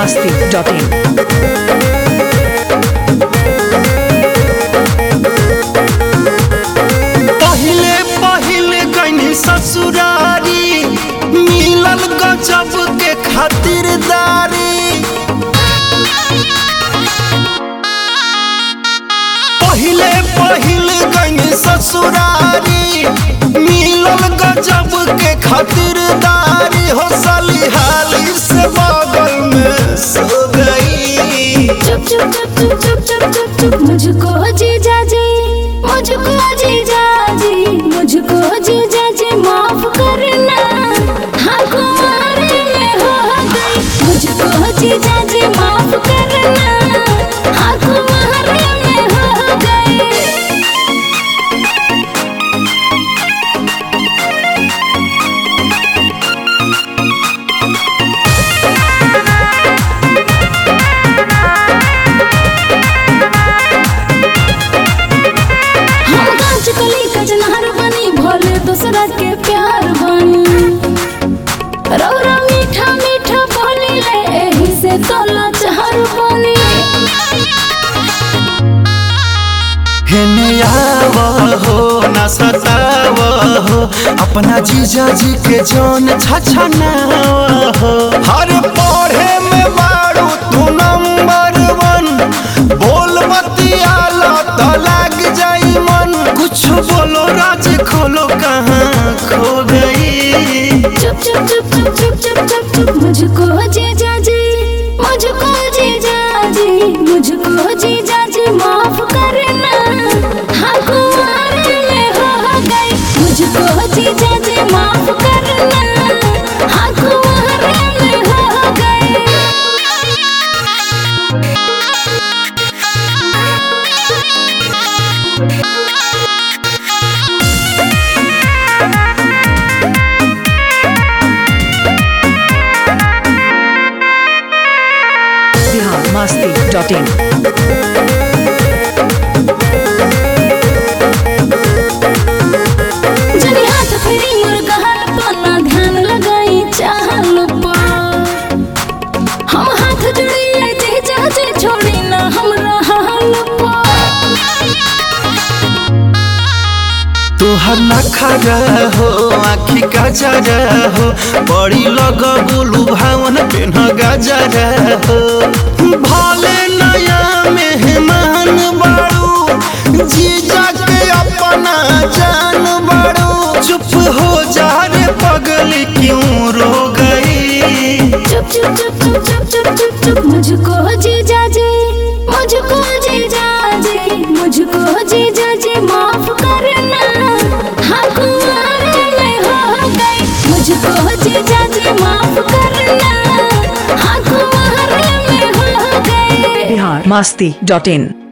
biharmasti.in। पहिले पहिले कहीं ससुरारी मिलल गजब के खातिरदारी। पहिले पहिले कहीं ससुरारी मिलल गजब के खातिरदारी। हो सलिहाली से बगल में सो गई। चुप चुप चुप चुप चुप चुप चुप चुप मुझको जीजा जी, मुझको जीजा जी, मुझको जीजा जी माफ करना। हाँ कुमारी में हो गई। मुझको जीजा जी माफ करना। हाँ कुमारी में हो गई। कली कचनार बनी भोले दूसरा के प्यार बनी। रौरा मीठा मीठा बोली ले एही से तोला चार बनी। हेने आवा हो ना सतावा हो अपना जीजा जी के जान छछनावा हो। हर पढ़े में बारू तू नंबर 1 बोल बतियाला तो लग जाई मन। कुछ बोलो राज खोलो कहाँ खो गई। चुप चुप चुप चुप चुप चुप चुप चुप मुझको जीजा जी, मुझको जीजा जी, मुझको जीजा जी माफ करना। हाँ कुमारी में हो गई। मुझको जीजा जी माफ करना। हाँ कुमारी में हो गई। biharmasti.in। जनी हाथ फेरी मुर्गा पन्ना ध्यान लगाई चाहल पा। हम हाथ जोड़िए जीजा जी छोड़ी ना हमरा हाल पा। तोहर नखरा हो आखी का जरा हो बड़ी लग बोलू भावन पेन गजरा हो। भले नया मेहमान बाड़ू जीजा के अपना जान बाड़ू। चुप हो जा रे पगल क्यों रो गई। चुप चुप चुप चुप चुप चुप चुप चुप मुझको जीजा जी, मुझको जीजा जी, मुझको जीजा जी माफ करना। हाँ कुमारी में हो गई। मुझको जीजा जी माफ करना। हाँ कुमारी में हो गई। biharmasti.in।